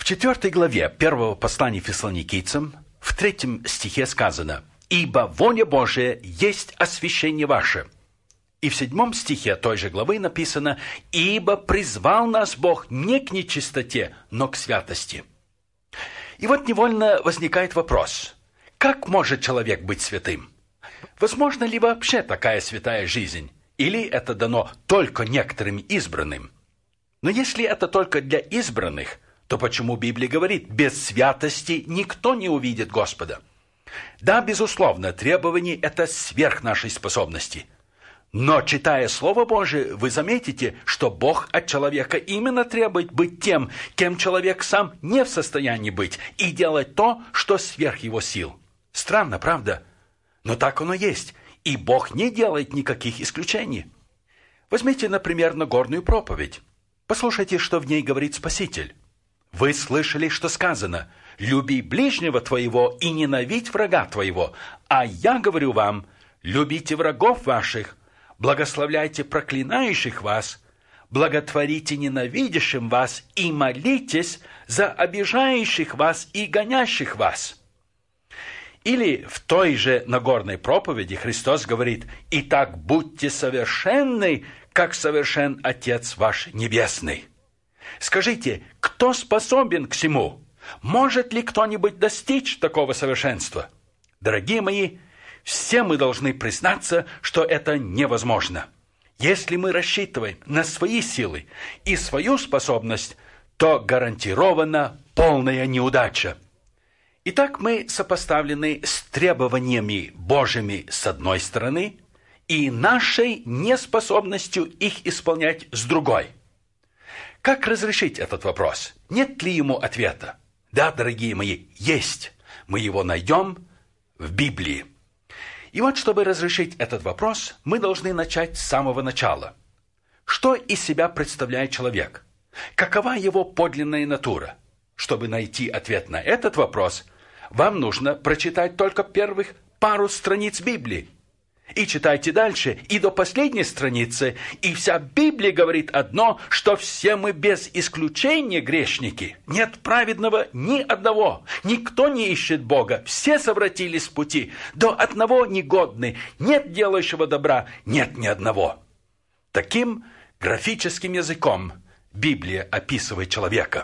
4 главе 1 послания Фессалоникийцам в 3 стихе сказано: «Ибо воля Божия есть освящение ваше». И в 7 стихе той же главы написано: «Ибо призвал нас Бог не к нечистоте, но к святости». И вот невольно возникает вопрос: как может человек быть святым? Возможно ли вообще такая святая жизнь? Или это дано только некоторым избранным? Но если это только для избранных, то почему Библия говорит: без святости никто не увидит Господа? Да, безусловно, требование – это сверх нашей способности. Но, читая Слово Божие, вы заметите, что Бог от человека именно требует быть тем, кем человек сам не в состоянии быть, и делать то, что сверх его сил. Странно, правда? Но так оно есть, и Бог не делает никаких исключений. Возьмите, например, Нагорную проповедь. Послушайте, что в ней говорит Спаситель. «Вы слышали, что сказано: люби ближнего твоего и ненавидь врага твоего. А я говорю вам: любите врагов ваших, благословляйте проклинающих вас, благотворите ненавидящим вас и молитесь за обижающих вас и гонящих вас». Или в той же Нагорной проповеди Христос говорит: «Итак, будьте совершенны, как совершен Отец ваш Небесный». Скажите, кто способен к всему? Может ли кто-нибудь достичь такого совершенства? Дорогие мои, все мы должны признаться, что это невозможно. Если мы рассчитываем на свои силы и свою способность, то гарантирована полная неудача. Итак, мы сопоставлены с требованиями Божьими с одной стороны и нашей неспособностью их исполнять с другой. Как разрешить этот вопрос? Нет ли ему ответа? Да, дорогие мои, есть. Мы его найдем в Библии. И вот, чтобы разрешить этот вопрос, мы должны начать с самого начала. Что из себя представляет человек? Какова его подлинная натура? Чтобы найти ответ на этот вопрос, вам нужно прочитать только первых пару страниц Библии. И читайте дальше, и до последней страницы, и вся Библия говорит одно, что все мы без исключения грешники. Нет праведного ни одного, никто не ищет Бога, все совратились с пути, до одного негодны, нет делающего добра, нет ни одного. Таким графическим языком Библия описывает человека.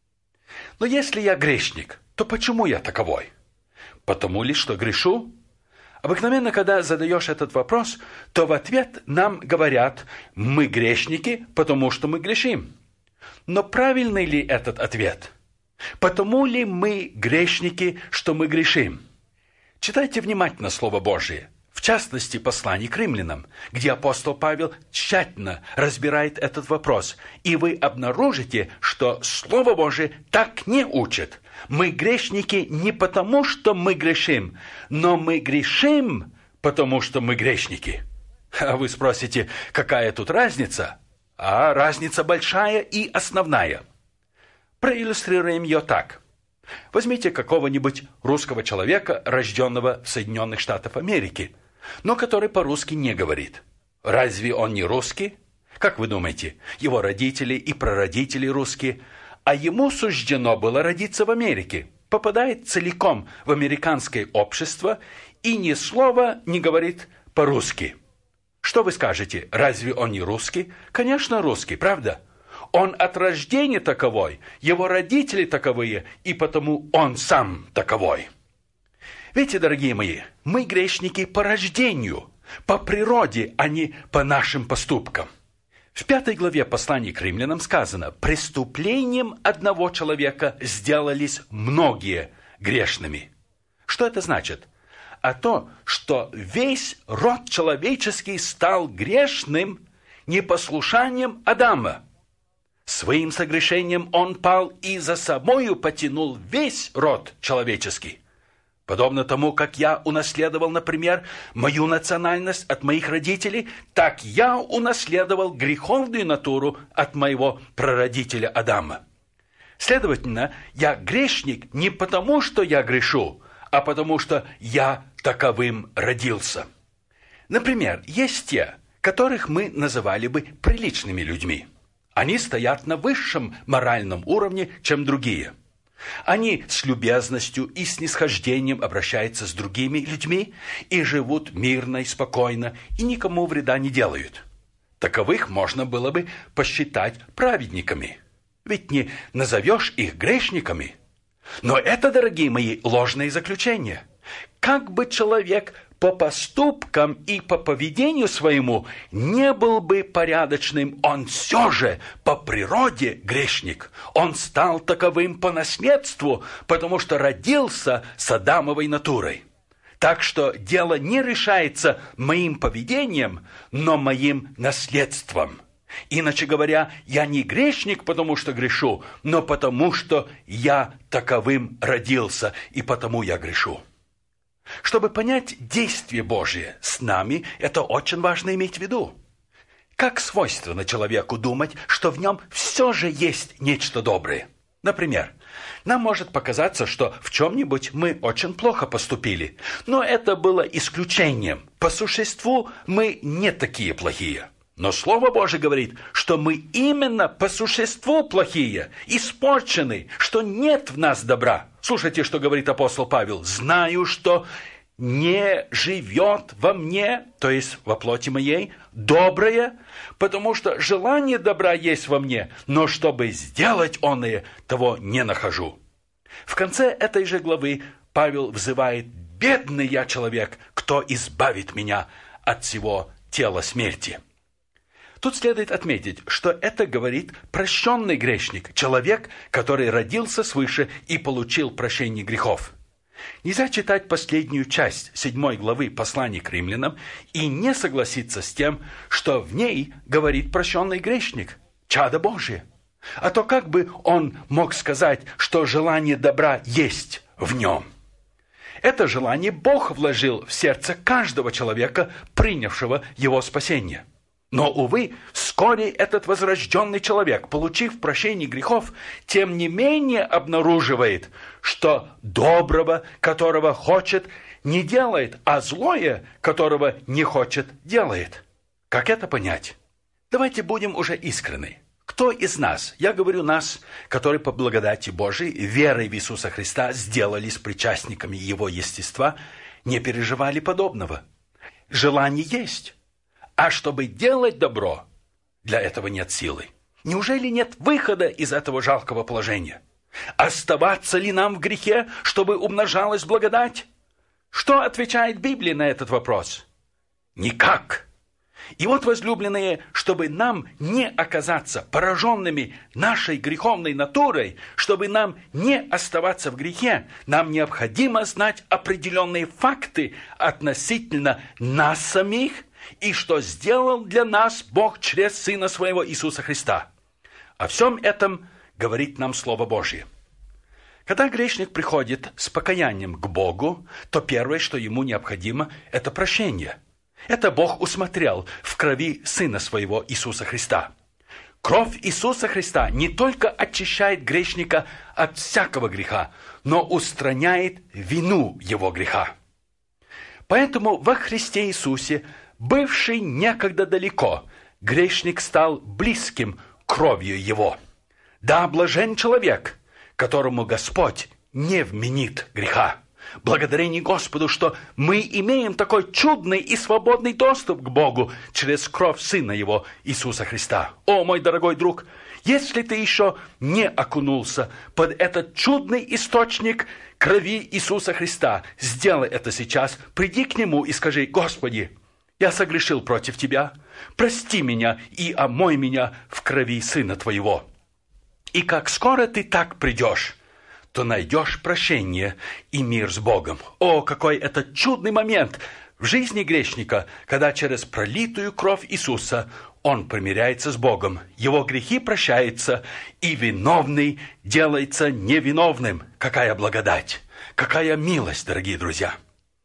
Но если я грешник, то почему я таковой? Потому ли, что грешу? Обыкновенно, когда задаешь этот вопрос, то в ответ нам говорят: мы грешники, потому что мы грешим. Но правильный ли этот ответ? Потому ли мы грешники, что мы грешим? Читайте внимательно Слово Божие, в частности, послание к римлянам, где апостол Павел тщательно разбирает этот вопрос, и вы обнаружите, что Слово Божие так не учит. Мы грешники не потому, что мы грешим, но мы грешим, потому что мы грешники. А вы спросите, какая тут разница? А разница большая и основная. Проиллюстрируем ее так. Возьмите какого-нибудь русского человека, рожденного в Соединенных Штатах Америки, но который по-русски не говорит. Разве он не русский? Как вы думаете, его родители и прародители русские, а ему суждено было родиться в Америке, попадает целиком в американское общество и ни слова не говорит по-русски. Что вы скажете, разве он не русский? Конечно, русский, правда? Он от рождения таковой, его родители таковые, и потому он сам таковой. Видите, дорогие мои, мы грешники по рождению, по природе, а не по нашим поступкам. В 5 главе послания к римлянам сказано: «Преступлением одного человека сделались многие грешными». Что это значит? А то, что весь род человеческий стал грешным непослушанием Адама. Своим согрешением он пал и за собою потянул весь род человеческий. Подобно тому, как я унаследовал, например, мою национальность от моих родителей, так я унаследовал греховную натуру от моего прародителя Адама. Следовательно, я грешник не потому, что я грешу, а потому, что я таковым родился. Например, есть те, которых мы называли бы приличными людьми. Они стоят на высшем моральном уровне, чем другие. Они с любезностью и снисхождением обращаются с другими людьми и живут мирно и спокойно, и никому вреда не делают. Таковых можно было бы посчитать праведниками. Ведь не назовешь их грешниками. Но это, дорогие мои, ложные заключения. Как бы человек по поступкам и по поведению своему не был бы порядочным, он все же по природе грешник. Он стал таковым по наследству, потому что родился с Адамовой натурой. Так что дело не решается моим поведением, но моим наследством. Иначе говоря, я не грешник, потому что грешу, но потому что я таковым родился, и потому я грешу. Чтобы понять действие Божие с нами, это очень важно иметь в виду. Как свойственно человеку думать, что в нем все же есть нечто доброе. Например, нам может показаться, что в чем-нибудь мы очень плохо поступили, но это было исключением. По существу мы не такие плохие. Но Слово Божие говорит, что мы именно по существу плохие, испорчены, что нет в нас добра. Слушайте, что говорит апостол Павел. «Знаю, что не живет во мне, то есть во плоти моей, доброе, потому что желание добра есть во мне, но чтобы сделать оное, того не нахожу». В конце этой же главы Павел взывает: «Бедный я человек, кто избавит меня от всего тела смерти». Тут следует отметить, что это говорит прощенный грешник, человек, который родился свыше и получил прощение грехов. Нельзя читать последнюю часть 7 главы послания к римлянам и не согласиться с тем, что в ней говорит прощенный грешник, чадо Божие. А то как бы он мог сказать, что желание добра есть в нем? Это желание Бог вложил в сердце каждого человека, принявшего его спасение. Но, увы, вскоре этот возрожденный человек, получив прощение грехов, тем не менее обнаруживает, что доброго, которого хочет, не делает, а злое, которого не хочет, делает. Как это понять? Давайте будем уже искренны. Кто из нас, я говорю нас, которые по благодати Божией, верой в Иисуса Христа, сделались причастниками Его естества, не переживали подобного? Желание есть. А чтобы делать добро, для этого нет силы. Неужели нет выхода из этого жалкого положения? Оставаться ли нам в грехе, чтобы умножалась благодать? Что отвечает Библия на этот вопрос? Никак. И вот, возлюбленные, чтобы нам не оказаться пораженными нашей греховной натурой, чтобы нам не оставаться в грехе, нам необходимо знать определенные факты относительно нас самих и что сделал для нас Бог через Сына Своего Иисуса Христа. О всем этом говорит нам Слово Божие. Когда грешник приходит с покаянием к Богу, то первое, что ему необходимо, это прощение. Это Бог усмотрел в крови Сына Своего Иисуса Христа. Кровь Иисуса Христа не только очищает грешника от всякого греха, но устраняет вину его греха. Поэтому во Христе Иисусе, бывший некогда далеко, грешник стал близким кровью его. Да, блажен человек, которому Господь не вменит греха. Благодарение Господу, что мы имеем такой чудный и свободный доступ к Богу через кровь Сына Его, Иисуса Христа. О, мой дорогой друг, если ты еще не окунулся под этот чудный источник крови Иисуса Христа, сделай это сейчас, приди к Нему и скажи: «Господи, я согрешил против Тебя, прости меня и омой меня в крови Сына Твоего». И как скоро ты так придешь, то найдешь прощение и мир с Богом. О, какой это чудный момент в жизни грешника, когда через пролитую кровь Иисуса он примиряется с Богом, его грехи прощаются, и виновный делается невиновным. Какая благодать, какая милость, дорогие друзья!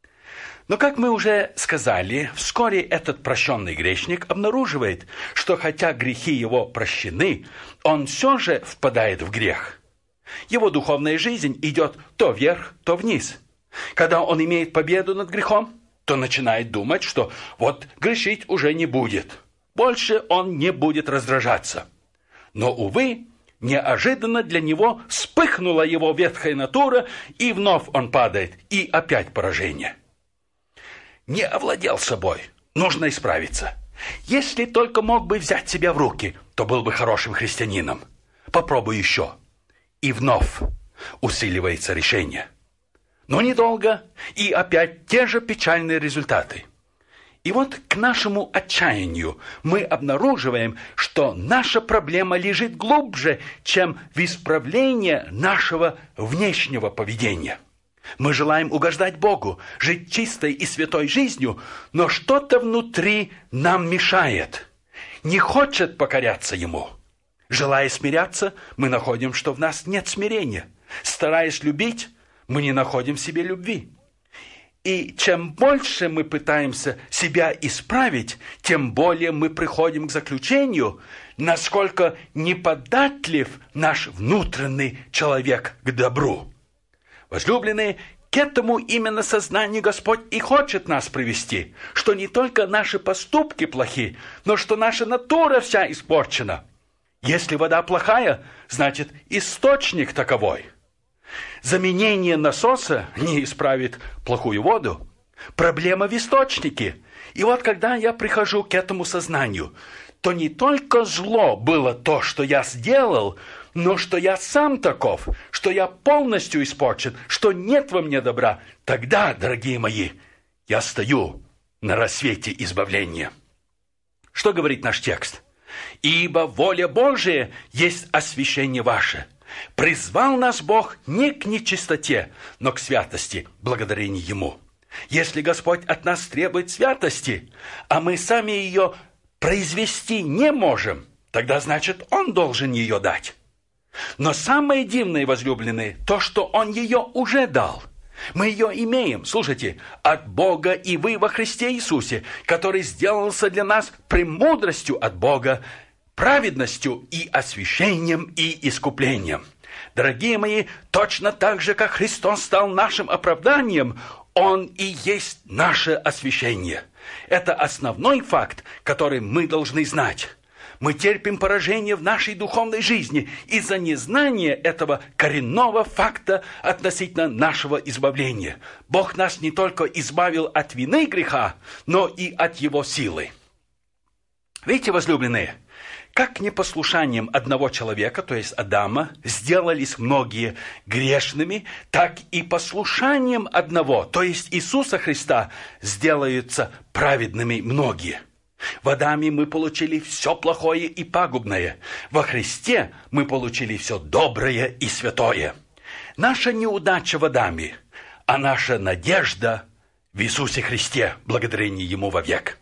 Но, как мы уже сказали, вскоре этот прощенный грешник обнаруживает, что хотя грехи его прощены, он все же впадает в грех. Его духовная жизнь идет то вверх, то вниз. Когда он имеет победу над грехом, то начинает думать, что вот грешить уже не будет. Больше он не будет раздражаться. Но, увы, неожиданно для него вспыхнула его ветхая натура, и вновь он падает, и опять поражение. Не овладел собой, нужно исправиться. Если только мог бы взять себя в руки, то был бы хорошим христианином. Попробуй еще. И вновь усиливается решение. Но недолго, и опять те же печальные результаты. И вот к нашему отчаянию мы обнаруживаем, что наша проблема лежит глубже, чем в исправлении нашего внешнего поведения. Мы желаем угождать Богу, жить чистой и святой жизнью, но что-то внутри нам мешает, не хочет покоряться Ему. Желая смиряться, мы находим, что в нас нет смирения. Стараясь любить, мы не находим в себе любви. И чем больше мы пытаемся себя исправить, тем более мы приходим к заключению, насколько неподатлив наш внутренний человек к добру. Возлюбленные, к этому именно сознанию Господь и хочет нас привести, что не только наши поступки плохи, но что наша натура вся испорчена. Если вода плохая, значит источник таковой. Заменение насоса не исправит плохую воду. Проблема в источнике. И вот когда я прихожу к этому сознанию, то не только зло было то, что я сделал, но что я сам таков, что я полностью испорчен, что нет во мне добра. Тогда, дорогие мои, я стою на рассвете избавления. Что говорит наш текст? «Ибо воля Божия есть освящение ваше». Призвал нас Бог не к нечистоте, но к святости, благодарение Ему. Если Господь от нас требует святости, а мы сами ее произвести не можем, тогда значит, Он должен ее дать. Но самое дивное, возлюбленные, то, что Он ее уже дал. Мы ее имеем, слушайте, от Бога и вы во Христе Иисусе, который сделался для нас премудростью от Бога, праведностью и освящением и искуплением. Дорогие мои, точно так же, как Христос стал нашим оправданием, Он и есть наше освящение. Это основной факт, который мы должны знать. Мы терпим поражение в нашей духовной жизни из-за незнания этого коренного факта относительно нашего избавления. Бог нас не только избавил от вины греха, но и от его силы. Видите, возлюбленные, как непослушанием одного человека, то есть Адама, сделались многие грешными, так и послушанием одного, то есть Иисуса Христа, сделаются праведными многие. В Адаме мы получили все плохое и пагубное. Во Христе мы получили все доброе и святое. Наша неудача в Адаме, а наша надежда в Иисусе Христе, благодарение Ему вовек.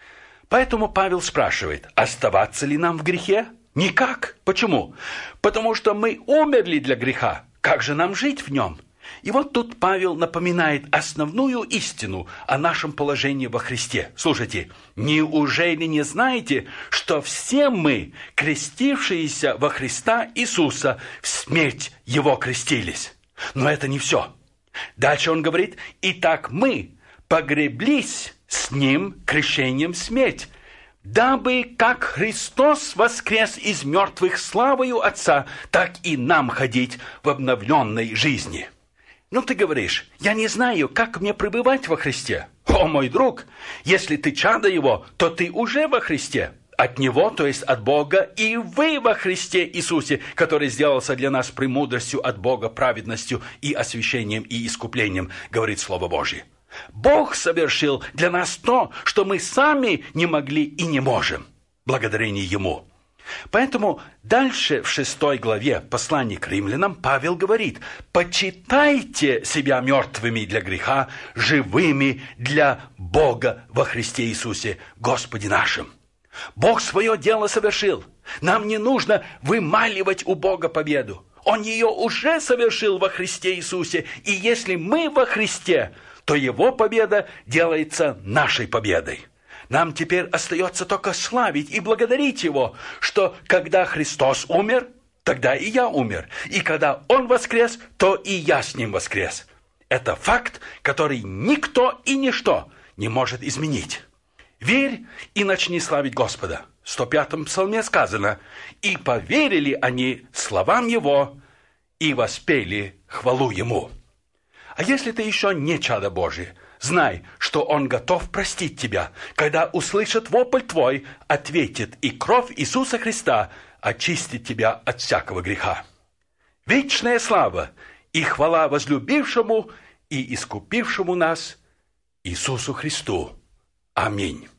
Поэтому Павел спрашивает, оставаться ли нам в грехе? Никак. Почему? Потому что мы умерли для греха. Как же нам жить в нем? И вот тут Павел напоминает основную истину о нашем положении во Христе. Слушайте, неужели не знаете, что все мы, крестившиеся во Христа Иисуса, в смерть Его крестились? Но это не все. Дальше он говорит, «Итак мы погреблись с Ним крещением в смерть, дабы как Христос воскрес из мертвых славою Отца, так и нам ходить в обновленной жизни». Ну, ты говоришь, я не знаю, как мне пребывать во Христе. О, мой друг, если ты чадо Его, то ты уже во Христе. От Него, то есть от Бога, и вы во Христе Иисусе, который сделался для нас премудростью от Бога, праведностью и освящением и искуплением, говорит Слово Божье. Бог совершил для нас то, что мы сами не могли и не можем, благодарение Ему. Поэтому дальше в 6 главе послания к римлянам Павел говорит, «Почитайте себя мертвыми для греха, живыми для Бога во Христе Иисусе, Господе нашим». Бог свое дело совершил. Нам не нужно вымаливать у Бога победу. Он ее уже совершил во Христе Иисусе. И если мы во Христе, то Его победа делается нашей победой. Нам теперь остается только славить и благодарить Его, что когда Христос умер, тогда и я умер. И когда Он воскрес, то и я с Ним воскрес. Это факт, который никто и ничто не может изменить. Верь и начни славить Господа. 105-м псалме сказано: «И поверили они словам Его, и воспели хвалу Ему». А если ты еще не чадо Божие, знай, что Он готов простить тебя, когда услышит вопль твой, ответит, и кровь Иисуса Христа очистит тебя от всякого греха. Вечная слава и хвала возлюбившему и искупившему нас Иисусу Христу. Аминь.